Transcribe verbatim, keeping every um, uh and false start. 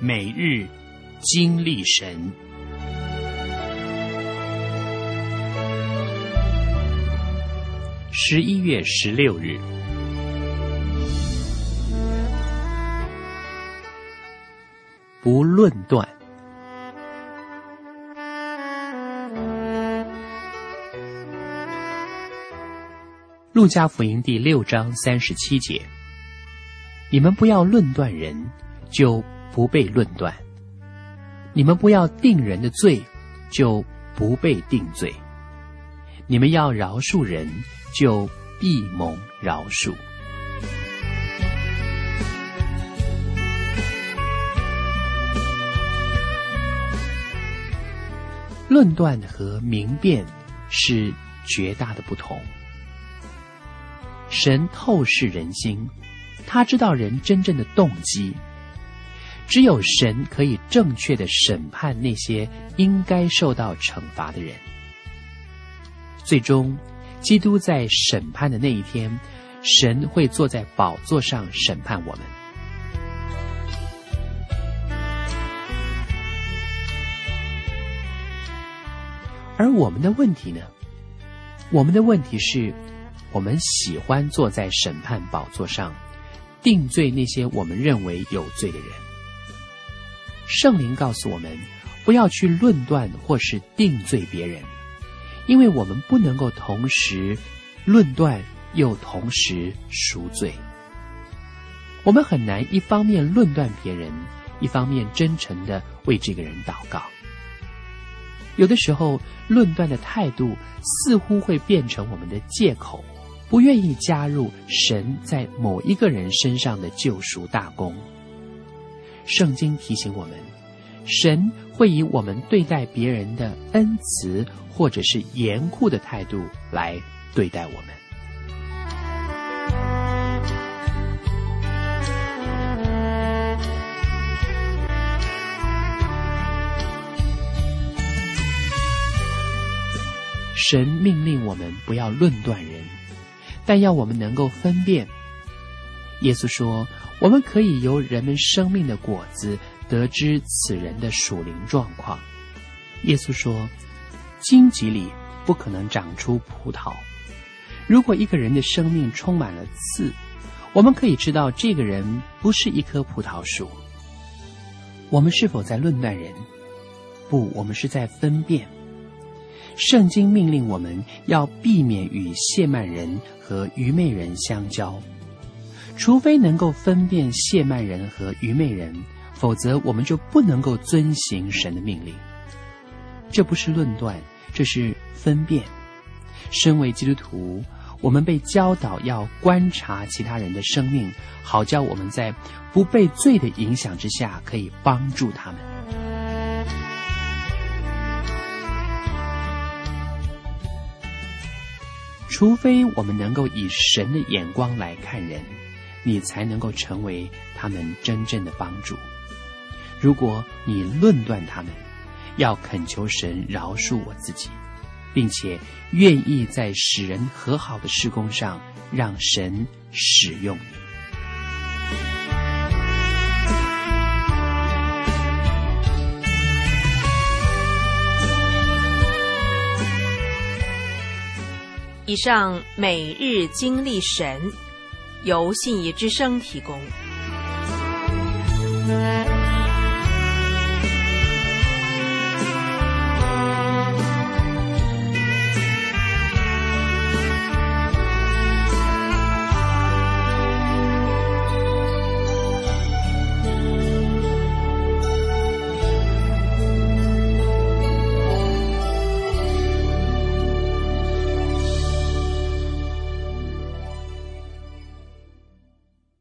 每日经历神。十一月十六日，不论断。路加福音第六章三十七节，你们不要论断人，就不被论断；你们不要定人的罪，就不被定罪；你们要饶恕人，就必蒙饶恕。论断和明辨是绝大的不同。神透视人心，他知道人真正的动机。只有神可以正确地审判那些应该受到惩罚的人。最终，基督在审判的那一天，神会坐在宝座上审判我们。而我们的问题呢？我们的问题是，我们喜欢坐在审判宝座上，定罪那些我们认为有罪的人。圣灵告诉我们，不要去论断或是定罪别人，因为我们不能够同时论断又同时赎罪。我们很难一方面论断别人，一方面真诚地为这个人祷告。有的时候，论断的态度似乎会变成我们的借口，不愿意加入神在某一个人身上的救赎大功。圣经提醒我们，神会以我们对待别人的恩慈或者是严酷的态度来对待我们。神命令我们不要论断人，但要我们能够分辨。耶稣说，我们可以由人们生命的果子得知此人的属灵状况。耶稣说，荆棘里不可能长出葡萄。如果一个人的生命充满了刺，我们可以知道这个人不是一棵葡萄树。我们是否在论断人？不，我们是在分辨。圣经命令我们要避免与亵慢人和愚昧人相交，除非能够分辨亵慢人和愚昧人，否则我们就不能够遵行神的命令。这不是论断，这是分辨。身为基督徒，我们被教导要观察其他人的生命，好叫我们在不被罪的影响之下，可以帮助他们。除非我们能够以神的眼光来看人，你才能够成为他们真正的帮助。如果你论断他们，要恳求神饶恕我自己，并且愿意在使人和好的事工上让神使用你。 以上每日经历神，由信义之声提供。